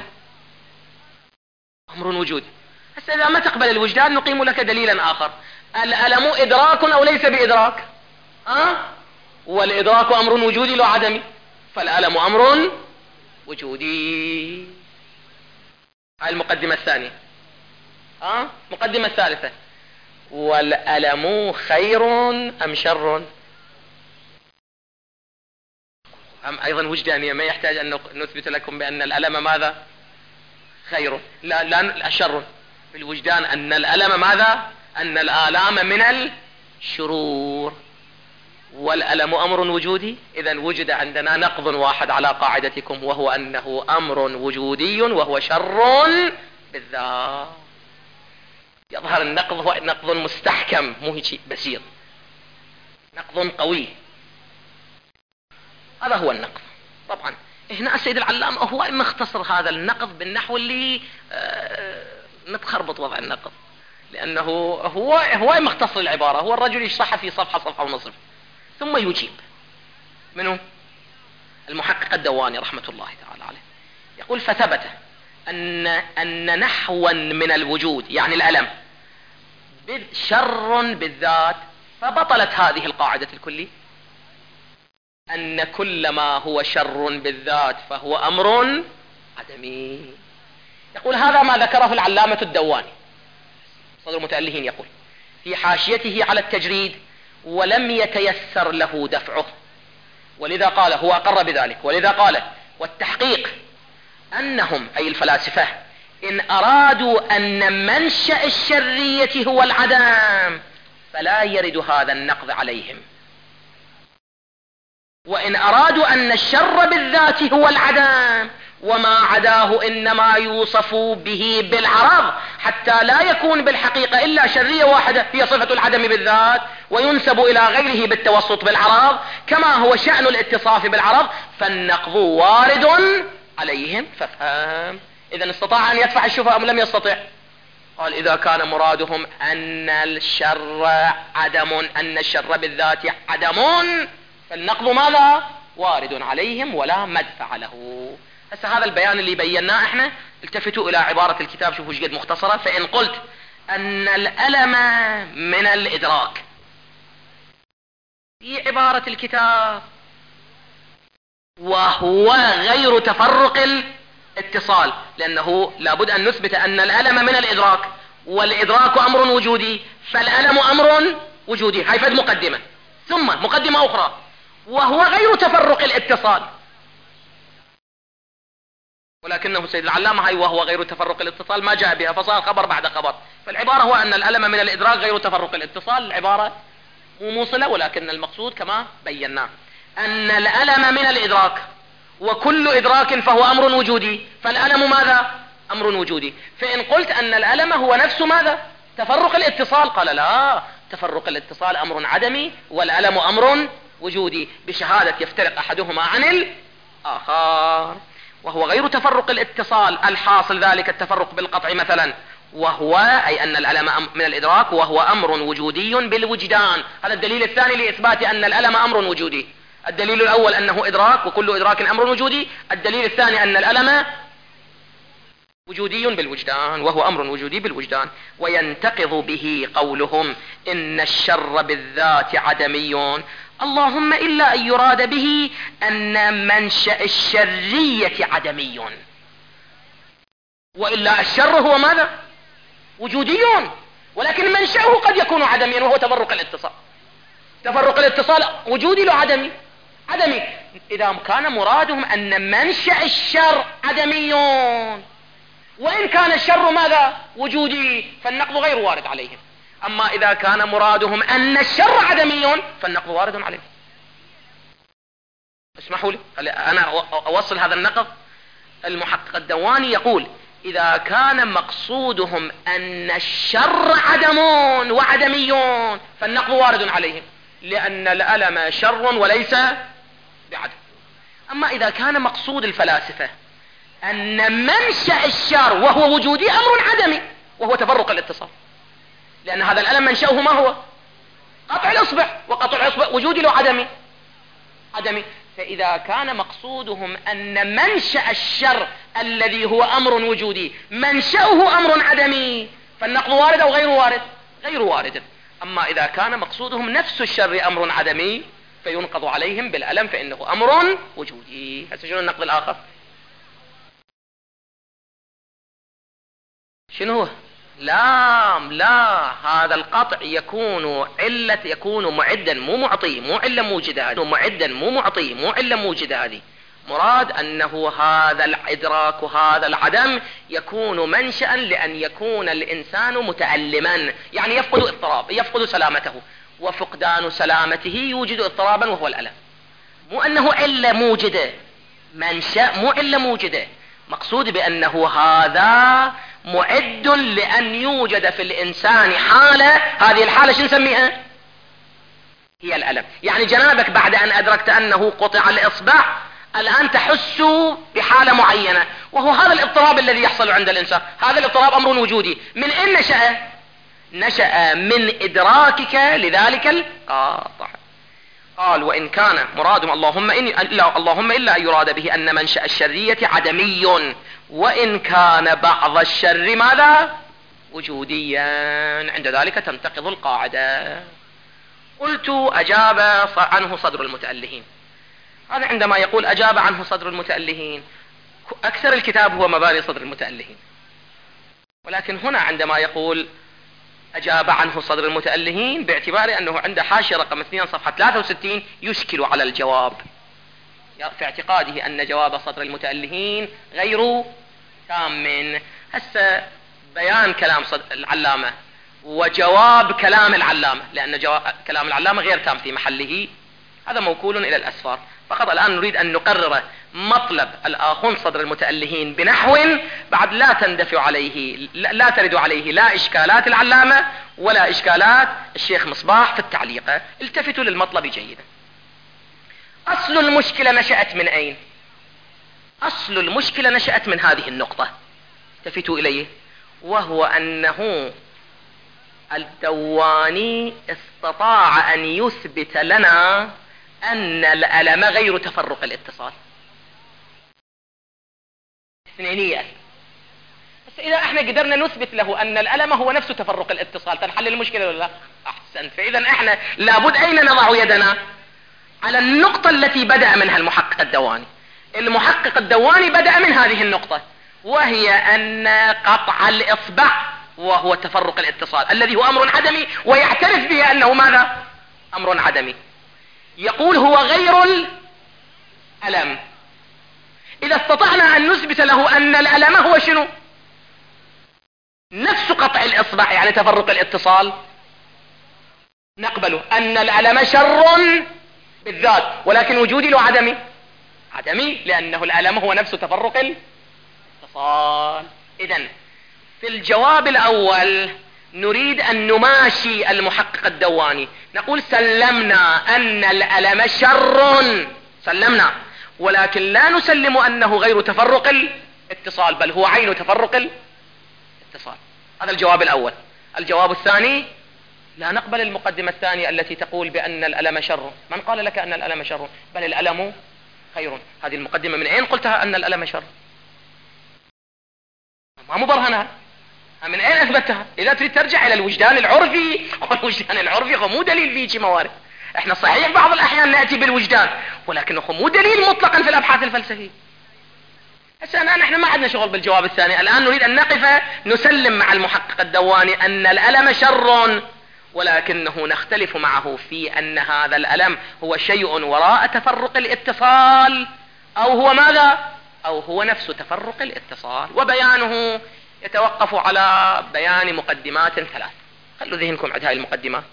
أمر وجودي. هسه إذا ما تقبل الوجدان نقيم لك دليلا آخر. الألم إدراك أو ليس بإدراك؟ والإدراك أمر وجودي لو عدمي، فالألم أمر وجودي. هاي المقدمة الثانية. مقدمة الثالثة: والألم خير أم شر؟ أيضا وجدانية، ما يحتاج أن نثبت لكم بأن الألم ماذا؟ خير. لا شر. في الوجدان أن الألم ماذا؟ أن الآلام من الشرور، والألم أمر وجودي. إذا وجد عندنا نقض واحد على قاعدتكم، وهو أنه أمر وجودي وهو شر بالذات. يظهر النقض هو نقض مستحكم، مو هيك بسيط، نقض قوي. هذا هو النقض. طبعا هنا السيد العلامة هو مختصر هذا النقض بالنحو اللي نتخربط وضع النقض، لأنه هو مختصر العبارة. هو الرجل يشرحها في صفحة ونصف ثم يجيب. منه المحقق الدواني رحمة الله تعالى عليه يقول: فثبت أن نحوا من الوجود، يعني الألم، شر بالذات، فبطلت هذه القاعدة الكلية أن كل ما هو شر بالذات فهو أمر عدمي. يقول: هذا ما ذكره العلامة الدواني صدر المتألهين، يقول في حاشيته على التجريد: ولم يتيسر له دفعه، ولذا قال، هو أقر بذلك، ولذا قال: والتحقيق أنهم، أي الفلاسفة، إن أرادوا أن منشأ الشرية هو العدم فلا يرد هذا النقض عليهم، وإن أرادوا أن الشر بالذات هو العدم وما عداه إنما يوصف به بالعرض، حتى لا يكون بالحقيقة إلا شرية واحدة هي صفة العدم بالذات، وينسب إلى غيره بالتوسط بالعرض، كما هو شأن الاتصاف بالعرض، فالنقض وارد عليهم. فافهم. إذن استطاع أن يدفع الشبهة أم لم يستطع؟ قال: إذا كان مرادهم أن الشر عدم، أن الشر بالذات عدم، فالنقض ماذا؟ وارد عليهم ولا مدفع له. هسه هذا البيان اللي بيناه احنا، التفتوا إلى عبارة الكتاب، شوفوا ايش قد مختصرة. فإن قلت أن الألم من الإدراك، في عبارة الكتاب وهو غير تفرق الاتصال، لأنه لابد أن نثبت أن الألم من الإدراك، والإدراك أمر وجودي، فالألم أمر وجودي. هاي فد مقدمة، ثم مقدمة أخرى: وهو غير تفرق الاتصال. ولكنه سيد العلامة هاي وهو غير تفرق الاتصال ما جاء بها، فصار خبر بعد خبر. فالعبارة هو أن الألم من الإدراك غير تفرق الاتصال. العبارة مو موصلة، ولكن المقصود كما بينا أن الألم من الإدراك، وكل إدراك فهو أمر وجودي، فالألم ماذا؟ أمر وجودي. فإن قلت أن الألم هو نفس ماذا؟ تفرق الاتصال، قال: لا، تفرق الاتصال أمر عدمي والألم أمر وجودي، بشهادة يفترق أحدهما عن الآخر. وهو غير تفرق الاتصال، الحاصل ذلك التفرق بالقطع مثلا، وهو أي أن الألم من الإدراك، وهو أمر وجودي بالوجدان. هذا الدليل الثاني لإثبات أن الألم أمر وجودي. الدليل الأول أنه إدراك، وكل إدراك أمر وجودي. الدليل الثاني أن الألم وجودي بالوجدان، وهو أمر وجودي بالوجدان. وينتقض به قولهم إن الشر بالذات عدمي، اللهم إلا أن يراد به أن منشأ الشرية عدمي، وإلا الشر هو ماذا؟ وجودي، ولكن منشأه قد يكون عدميا، وهو تفرق الاتصال. تفرق الاتصال وجودي له عدمي. إذا كان مرادهم أن منشأ الشر عدمي، وإن كان الشر ماذا؟ وجودي، فالنقض غير وارد عليهم. أما إذا كان مرادهم أن الشر عدمي، فالنقض وارد عليهم. اسمحوا لي أنا أوصل هذا النقض. المحقق الدواني يقول: إذا كان مقصودهم أن الشر عدم وعدمي، فالنقض وارد عليهم، لأن الألم شر وليس بعدم. أما إذا كان مقصود الفلاسفة أن منشأ الشر وهو وجودي أمر عدمي وهو تفرق الاتصال، لأن هذا الألم منشأه ما هو؟ قطع الإصبع، وقطع الإصبع وجودي له عدمي. فإذا كان مقصودهم أن منشأ الشر الذي هو أمر وجودي منشأه أمر عدمي، فالنقض وارد أو غير وارد؟ غير وارد. أما إذا كان مقصودهم نفس الشر أمر عدمي فينقض عليهم بالألم فإنه أمر وجودي. هسه شنو النقض الآخر؟ شنو هو؟ لا هذا القطع يكون معدا مو معطي، مو علة موجدة هذه، معدا مو معطي، مو علة موجدة هذه. مراد أنه هذا الإدراك وهذا العدم يكون منشأ لأن يكون الإنسان متألما، يعني يفقد اضطراب، يفقد سلامته، وفقدان سلامته يوجد اضطرابا وهو الألم. مو أنه علة موجدة، منشأ مو علة موجدة، مقصود بأنه هذا معد لأن يوجد في الإنسان حالة، هذه الحالة شو نسميها؟ هي الألم. يعني جنابك بعد أن أدركت أنه قطع الإصبع الآن تحس بحالة معينة، وهو هذا الاضطراب الذي يحصل عند الإنسان. هذا الاضطراب أمر وجودي. من أين نشأ؟ نشأ من إدراكك لذلك القاطع. قال وإن كان مرادهم اللهم إلا أن يراد به أن منشأ الشرية عدمي، وإن كان بعض الشر ماذا؟ وجوديا، عند ذلك تنتقض القاعدة. قلت أجاب عنه صدر المتألهين. هذا عندما يقول أجاب عنه صدر المتألهين، أكثر الكتاب هو مباني صدر المتألهين، ولكن هنا عندما يقول أجاب عنه صدر المتألهين باعتبار أنه عند حاشية رقم 2 صفحة 63 يشكل على الجواب، في اعتقاده أن جواب صدر المتألهين غير تام. هسه بيان كلام العلامة وجواب كلام العلامة، لأن كلام العلامة غير تام في محله، هذا موكول إلى الأسفار. فقط الآن نريد أن نقرر مطلب الآخون صدر المتألهين بنحو بعد لا تندفع عليه، لا ترد عليه لا إشكالات العلامة ولا إشكالات الشيخ مصباح في التعليق. التفتوا للمطلب جيدا. أصل المشكلة نشأت من أين؟ أصل المشكلة نشأت من هذه النقطة، التفتوا إليه، وهو أنه الدواني استطاع أن يثبت لنا أن الألم غير تفرق الاتصال. اثنينية. بس إذا احنا قدرنا نثبت له أن الألم هو نفس تفرق الاتصال تنحل المشكلة ولا لا؟ أحسن. فإذا احنا لابد أين نضع يدنا؟ على النقطة التي بدأ منها المحقق الدواني. المحقق الدواني بدأ من هذه النقطة، وهي أن قطع الإصبع وهو تفرق الاتصال الذي هو أمر عدمي، ويعترف به أنه ماذا؟ أمر عدمي. يقول هو غير الألم. إذا استطعنا أن نثبت له أن الألم هو شنو؟ نفس قطع الإصبع يعني تفرق الاتصال، نقبله أن الألم شر بالذات، ولكن وجودي له عدمي لأنه الألم هو نفس تفرق الاتصال. إذن في الجواب الأول نريد أن نماشي المحقق الدواني، نقول سلمنا أن الألم شر، سلمنا، ولكن لا نسلم أنه غير تفرق الاتصال، بل هو عين تفرق الاتصال. هذا الجواب الأول. الجواب الثاني لا نقبل المقدمة الثانية التي تقول بأن الألم شر. من قال لك أن الألم شر؟ بل الألم خير. هذه المقدمة من أين قلتها أن الألم شر؟ ما مبرهنها، من أين أثبتها؟ إذا تريد ترجع إلى الوجدان العرفي، والوجدان العرفي هو مو دليل فيه موارد. احنا صحيح بعض الأحيان نأتي بالوجدان، ولكنه مو دليل مطلقا في الأبحاث الفلسفية. هسه الآن احنا ما عندنا شغل بالجواب الثاني، الآن نريد أن نقف نسلم مع المحقق الدواني أن الألم شر، ولكنه نختلف معه في أن هذا الألم هو شيء وراء تفرق الاتصال، أو هو ماذا؟ أو هو نفس تفرق الاتصال. وبيانه يتوقف على بيان مقدمات 3. خلوا ذهنكم عند هذه المقدمات.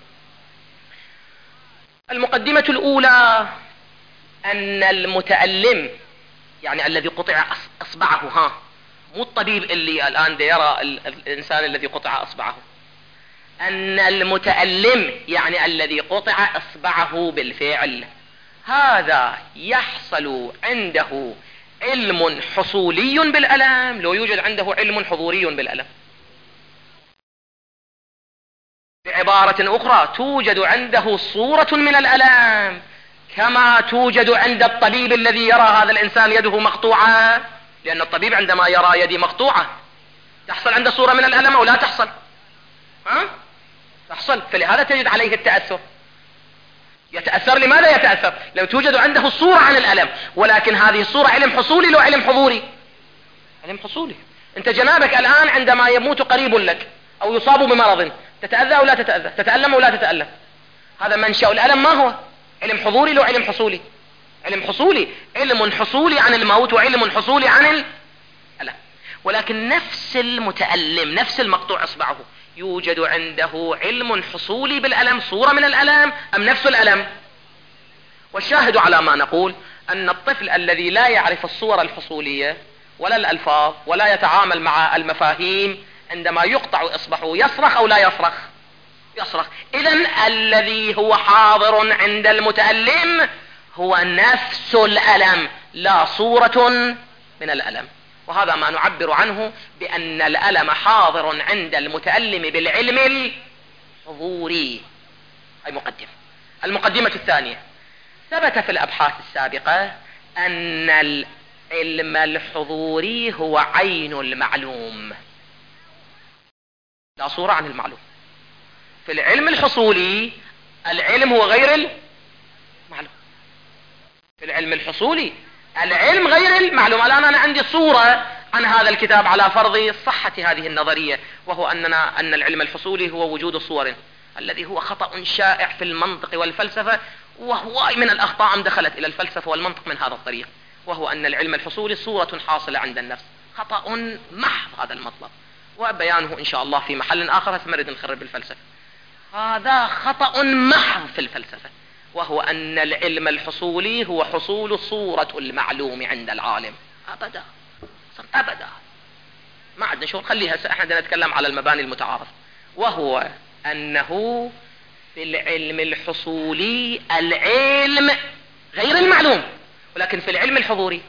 المقدمة الأولى أن المتألم يعني الذي قطع أصبعه، مو الطبيب اللي الآن يرى الإنسان الذي قطع أصبعه، أن المتألم يعني الذي قطع أصبعه بالفعل، هذا يحصل عنده علم حصولي بالألم، لو يوجد عنده علم حضوري بالألم. بعبارة أخرى، توجد عنده صورة من الألم كما توجد عند الطبيب الذي يرى هذا الإنسان يده مقطوعة، لأن الطبيب عندما يرى يدي مقطوعة تحصل عنده صورة من الألم أو لا تحصل؟ تحصل. فلهذا تجد عليه التأثر. يتأثر. لماذا يتأثر؟ لو توجد عنده الصورة عن الألم، ولكن هذه الصورة علم حصولي لو علم حضوري؟ علم حصولي. انت جنابك الآن عندما يموت قريب لك او يصاب بمرض تتأذى او لا تتأذى؟ تتألم او لا تتألم؟ هذا منشأ الألم ما هو؟ علم حضوري لو علم حصولي؟ علم حصولي. علم حصولي عن الموت وعلم حصولي عن الألم. ولكن نفس المتألم، نفس المقطوع اصبعه، يوجد عنده علم حصولي بالألم، صورة من الألم، ام نفس الألم؟ والشاهد على ما نقول ان الطفل الذي لا يعرف الصور الحصولية ولا الألفاظ ولا يتعامل مع المفاهيم، عندما يقطع اصبعه يصرخ او لا يصرخ؟ يصرخ. اذن الذي هو حاضر عند المتألم هو نفس الألم لا صورة من الألم. وهذا ما نعبر عنه بأن الألم حاضر عند المتألم بالعلم الحضوري. هاي مقدمة. المقدمة الثانية، ثبت في الأبحاث السابقة أن العلم الحضوري هو عين المعلوم لا صورة عن المعلوم. في العلم الحصولي العلم هو غير المعلوم. في العلم الحصولي العلم غير المعلوم. الآن أنا عندي صورة عن هذا الكتاب على فرض صحة هذه النظرية، وهو أن العلم الحصولي هو وجود صور، الذي هو خطأ شائع في المنطق والفلسفة، وهو من الأخطاء دخلت إلى الفلسفة والمنطق من هذا الطريق، وهو أن العلم الحصولي صورة حاصلة عند النفس. خطأ محض هذا المطلب، وبيانه إن شاء الله في محل آخر، فمرد نخرب الفلسفة. هذا خطأ محض في الفلسفة، وهو أن العلم الحصولي هو حصول صورة المعلوم عند العالم. أبدا أبدا، ما عندنا شغل، خليها. احنا بدنا نتكلم على المباني المتعارف، وهو أنه في العلم الحصولي العلم غير المعلوم، ولكن في العلم الحضوري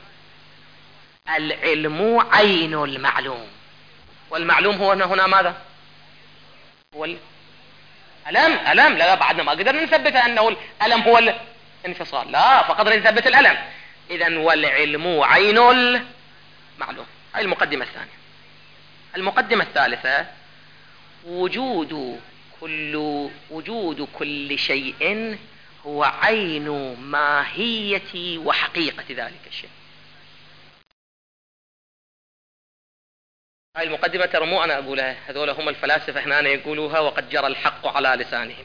العلم عين المعلوم. والمعلوم هو هنا ماذا؟ هو الألم. لا بعدنا ما قدرنا نثبت أنه الألم هو الانفصال، لا فقدر نثبت الألم. إذن والعلم عين المعلوم. هذه المقدمة الثانية. المقدمة الثالثة، وجود كل شيء هو عين ماهية وحقيقة ذلك الشيء. هاي المقدمة ترى مو أنا أقولها، هذول هم الفلاسفة هنا يقولوها، وقد جرى الحق على لسانهم.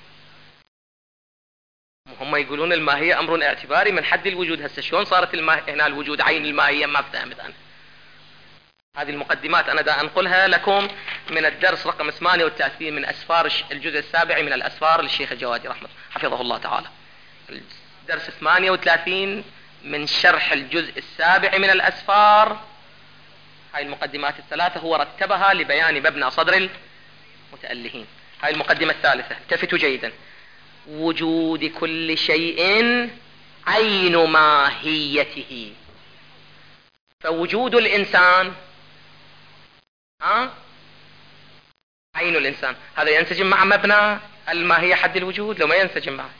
هم يقولون الماهية أمر اعتباري من حد الوجود. هسه شلون صارت هنا الوجود عين الماهية؟ ما فهمت أنا. هذه المقدمات أنا دا أنقلها لكم من الدرس رقم 38 من أسفار الجزء السابع من الأسفار للشيخ الجوادي حفظه الله تعالى. الدرس 38 من شرح الجزء السابع من الأسفار. هاي المقدمات الثلاثة هو رتبها لبيان مبنى صدر المتألهين. هاي المقدمة الثالثة، التفتوا جيدا. وجود كل شيء عين ماهيته. فوجود الإنسان عين الإنسان، هذا ينسجم مع مبنى الماهية حد الوجود لو ما ينسجم معه؟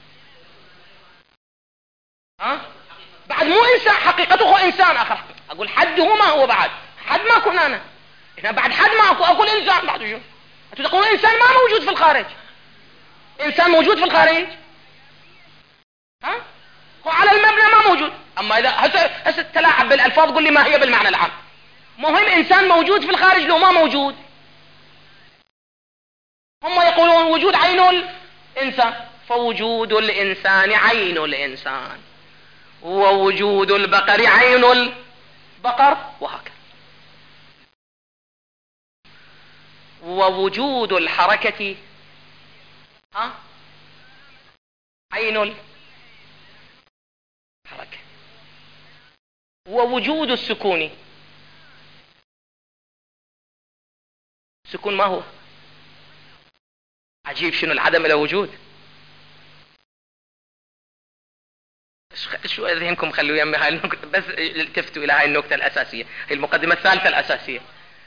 بعد مو إنسان، حقيقته هو إنسان آخر. أقول حد هو ما هو، بعد حد ما أكون أنا هنا، بعد حد ما أقول إنسان. بعد شو أنتوا تقولون إنسان ما موجود في الخارج؟ إنسان موجود في الخارج؟ هو على المبنى ما موجود. أما إذا هسه تلاعب بالألفاظ، قل لي ما هي بالمعنى العام. مهم إنسان موجود في الخارج لو ما موجود؟ هم يقولون وجود عين الإنسان، فوجود الإنسان عين الإنسان، ووجود البقر عين البقر، وهكذا. ووجود الحركة عين الحركة، ووجود السكون. السكون ما هو؟ عجيب شنو العدم له وجود. شو ذهنكم خلوا يمي هاي النقطة، بس التفتوا الى هاي النقطة الاساسية، هي المقدمة الثالثة الاساسية.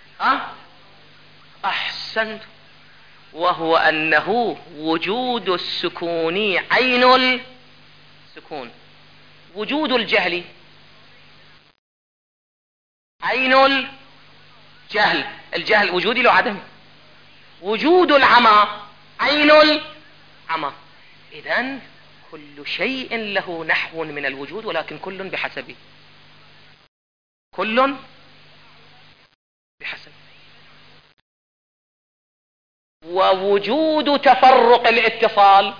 احسنت. وهو انه وجود السكون عين السكون، وجود الجهل عين الجهل، الجهل وجودي لو عدمي، وجود العمى عين العمى. اذن كل شيء له نحو من الوجود، ولكن كل بحسبه، كل بحسبه. ووجود تفرق الاتصال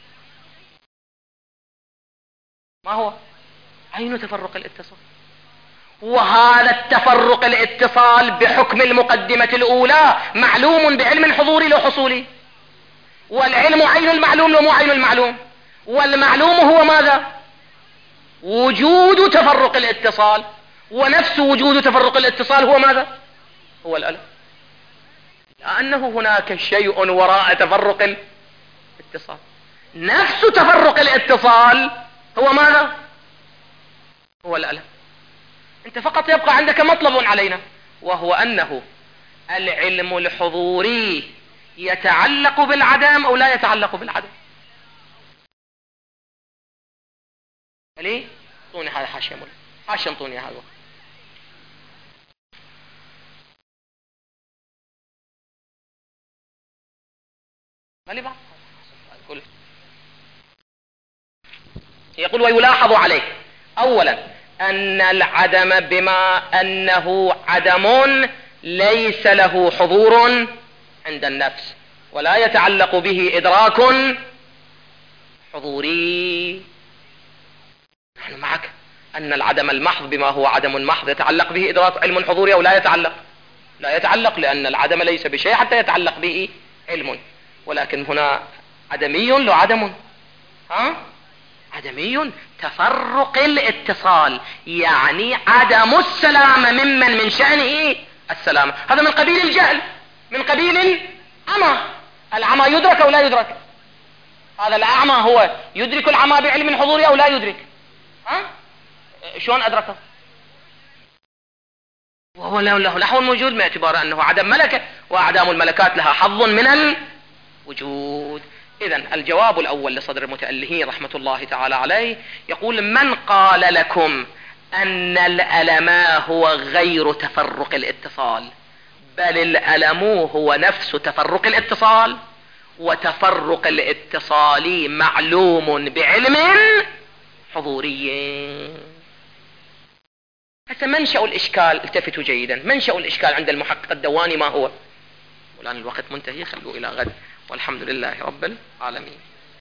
ما هو؟ عين تفرق الاتصال. وهذا التفرق الاتصال بحكم المقدمة الأولى معلوم بعلم حضوري لو حصولي، والعلم عين المعلوم لو مو عين المعلوم، والمعلوم هو ماذا؟ وجود تفرق الاتصال، ونفس وجود تفرق الاتصال هو ماذا؟ هو الألم، لأنه هناك شيء وراء تفرق الاتصال. نفس تفرق الاتصال هو ماذا؟ هو الألم. انت فقط يبقى عندك مطلب علينا، وهو أنه العلم الحضوري يتعلق بالعدم أو لا يتعلق بالعدم. ليه؟ اعطوني هذا حاشية مولى، حاشية اعطوني هذا. مالي بعض. يقول ويلاحظ عليه أولا أن العدم بما أنه عدم ليس له حضور عند النفس، ولا يتعلق به إدراك حضوري. نحن معك أن العدم المحض بما هو عدم محض يتعلق به إدراك علم حضوري أو لا يتعلق؟ لا يتعلق، لأن العدم ليس بشيء حتى يتعلق به علم. ولكن هنا عدمي لو عدم، عدمي تفرق الاتصال، يعني عدم السلامة ممن من شأنه السلامة. هذا من قبيل الجهل، من قبيل العمى. العمى يدرك أو لا يدرك؟ هذا الأعمى هو يدرك العمى بعلم حضوري أو لا يدرك؟ شلون أدركه؟ وهو له نحو موجود باعتبار أنه عدم ملكة، وأعدام الملكات لها حظ من الوجود. إذن الجواب الأول لصدر المتألهين رحمة الله تعالى عليه يقول: من قال لكم أن الألم هو غير تفرق الاتصال؟ بل الألم هو نفس تفرق الاتصال، وتفرق الاتصال معلوم بعلم حضوري. هسه منشأ الإشكال، التفتوا جيدا، منشأ الإشكال عند المحقق الدواني ما هو؟ والآن الوقت منتهي، خلوه إلى غد، والحمد لله رب العالمين.